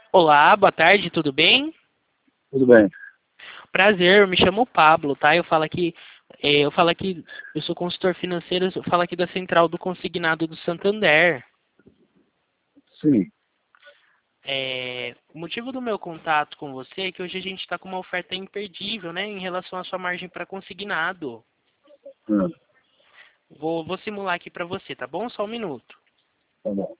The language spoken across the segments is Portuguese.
Olá, boa tarde, tudo bem? Tudo bem. Prazer, eu me chamo Pablo, tá? Eu falo aqui, eu sou consultor financeiro, eu falo aqui da Central do Consignado do Santander. Sim. O motivo do meu contato com você é que hoje a gente está com uma oferta imperdível, né, em relação à sua margem para consignado. Ah, Vou simular aqui para você, tá bom? Só um minuto. tá bom.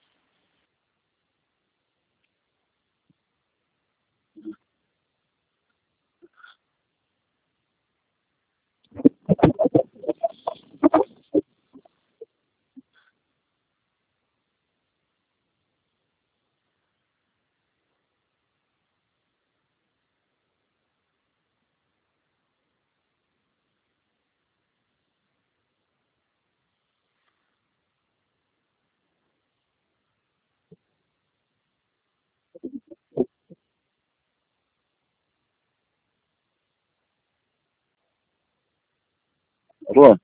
Alô?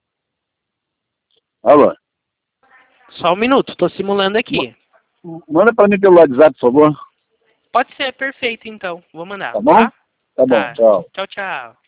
Alô? Só um minuto, estou simulando aqui. Manda para mim pelo WhatsApp, por favor. Pode ser, perfeito então. Vou mandar, Tá bom? tá? Tá bom, Tá. tchau. Tchau, tchau.